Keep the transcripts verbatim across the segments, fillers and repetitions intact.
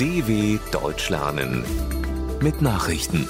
D W Deutsch lernen mit Nachrichten.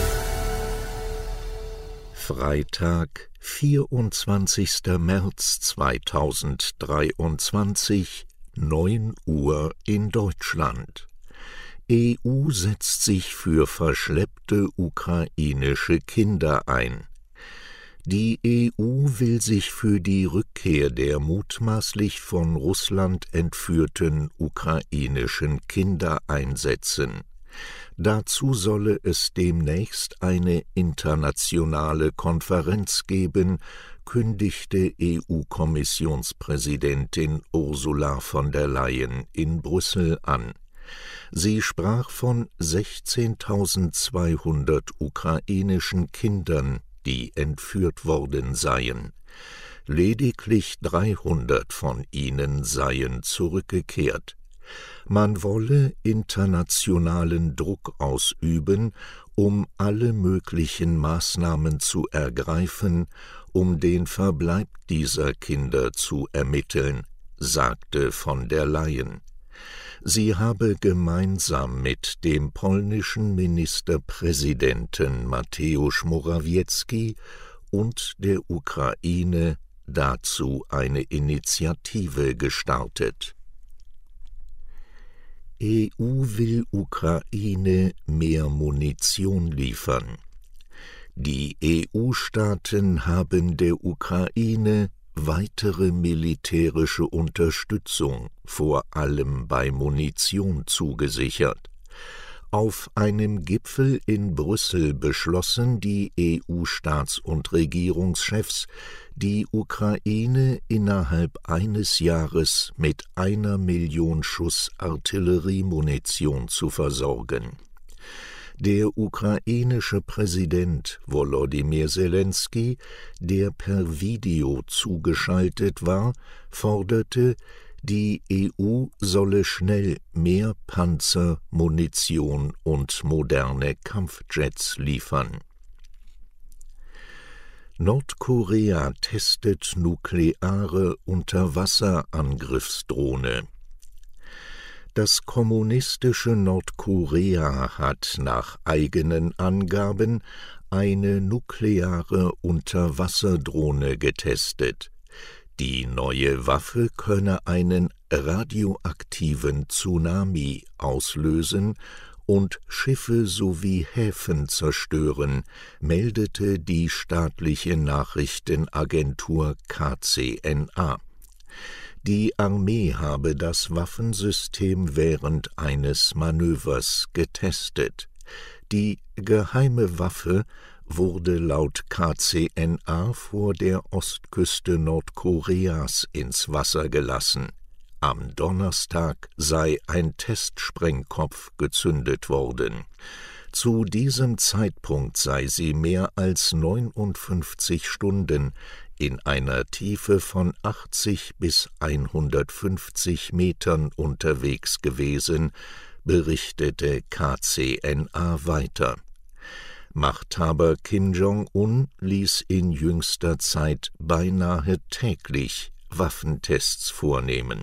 Freitag, vierundzwanzigster März zweitausenddreiundzwanzig, neun Uhr in Deutschland. E U setzt sich für verschleppte ukrainische Kinder ein. Die E U will sich für die Rückkehr der mutmaßlich von Russland entführten ukrainischen Kinder einsetzen. Dazu solle es demnächst eine internationale Konferenz geben, kündigte E U-Kommissionspräsidentin Ursula von der Leyen in Brüssel an. Sie sprach von sechzehntausendzweihundert ukrainischen Kindern, die entführt worden seien. Lediglich dreihundert von ihnen seien zurückgekehrt. Man wolle internationalen Druck ausüben, um alle möglichen Maßnahmen zu ergreifen, um den Verbleib dieser Kinder zu ermitteln, sagte von der Leyen. Sie habe gemeinsam mit dem polnischen Ministerpräsidenten Mateusz Morawiecki und der Ukraine dazu eine Initiative gestartet. E U will Ukraine mehr Munition liefern. Die E U-Staaten haben der Ukraine weitere militärische Unterstützung, vor allem bei Munition, zugesichert. Auf einem Gipfel in Brüssel beschlossen die E U-Staats- und Regierungschefs, die Ukraine innerhalb eines Jahres mit einer Million Schuss Artilleriemunition zu versorgen. Der ukrainische Präsident Volodymyr Zelensky, der per Video zugeschaltet war, forderte, die E U solle schnell mehr Panzer, Munition und moderne Kampfjets liefern. Nordkorea testet nukleare Unterwasserangriffsdrohne. Das kommunistische Nordkorea hat nach eigenen Angaben eine nukleare Unterwasserdrohne getestet. Die neue Waffe könne einen radioaktiven Tsunami auslösen und Schiffe sowie Häfen zerstören, meldete die staatliche Nachrichtenagentur K C N A. Die Armee habe das Waffensystem während eines Manövers getestet. Die geheime Waffe wurde laut K C N A vor der Ostküste Nordkoreas ins Wasser gelassen. Am Donnerstag sei ein Testsprengkopf gezündet worden. Zu diesem Zeitpunkt sei sie mehr als neunundfünfzig Stunden in einer Tiefe von achtzig bis hundertfünfzig Metern unterwegs gewesen, berichtete K C N A weiter. Machthaber Kim Jong-un ließ in jüngster Zeit beinahe täglich Waffentests vornehmen.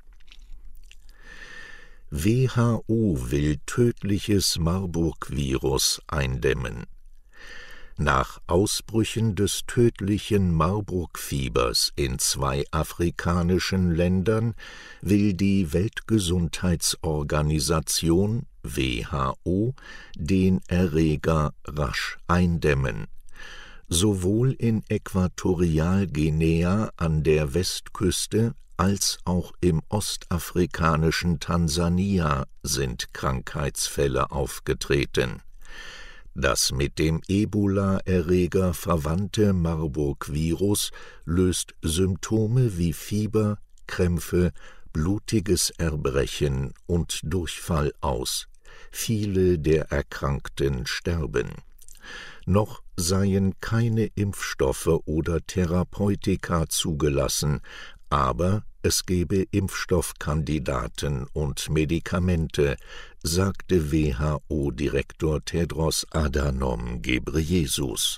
W H O will tödliches Marburg-Virus eindämmen. Nach Ausbrüchen des tödlichen Marburg-Fiebers in zwei afrikanischen Ländern will die Weltgesundheitsorganisation W H O den Erreger rasch eindämmen. Sowohl in Äquatorialguinea an der Westküste als auch im ostafrikanischen Tansania sind Krankheitsfälle aufgetreten. Das mit dem Ebola-Erreger verwandte Marburg-Virus löst Symptome wie Fieber, Krämpfe, blutiges Erbrechen und Durchfall aus. Viele der Erkrankten sterben. Noch seien keine Impfstoffe oder Therapeutika zugelassen, aber es gebe Impfstoffkandidaten und Medikamente, sagte W H O-Direktor Tedros Adhanom Ghebreyesus.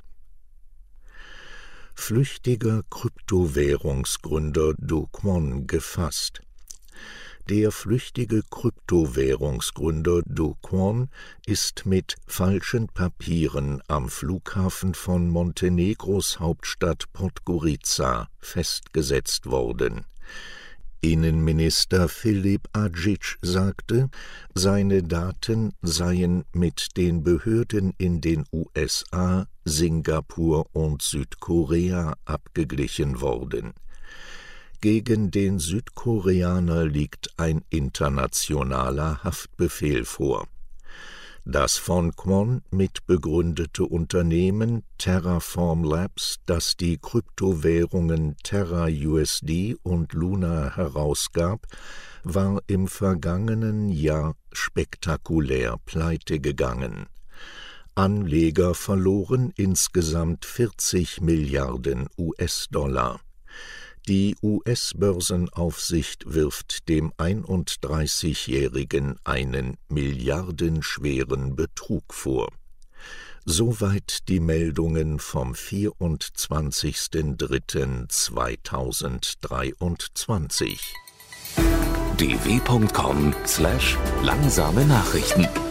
Flüchtiger Kryptowährungsgründer Do Kwon gefasst. Der flüchtige Kryptowährungsgründer Do Kwon ist mit falschen Papieren am Flughafen von Montenegros Hauptstadt Podgorica festgesetzt worden. Innenminister Filip Hadžić sagte, seine Daten seien mit den Behörden in den U S A, Singapur und Südkorea abgeglichen worden. Gegen den Südkoreaner liegt ein internationaler Haftbefehl vor. Das von Kwon mitbegründete Unternehmen Terraform Labs, das die Kryptowährungen Terra U S D und Luna herausgab, war im vergangenen Jahr spektakulär pleitegegangen. Anleger verloren insgesamt vierzig Milliarden U S-Dollar. Die U S-Börsenaufsicht wirft dem einunddreißigjährigen einen milliardenschweren Betrug vor. Soweit die Meldungen vom vierundzwanzigsten dritten zweitausenddreiundzwanzig. d w punkt com slash langsame Nachrichten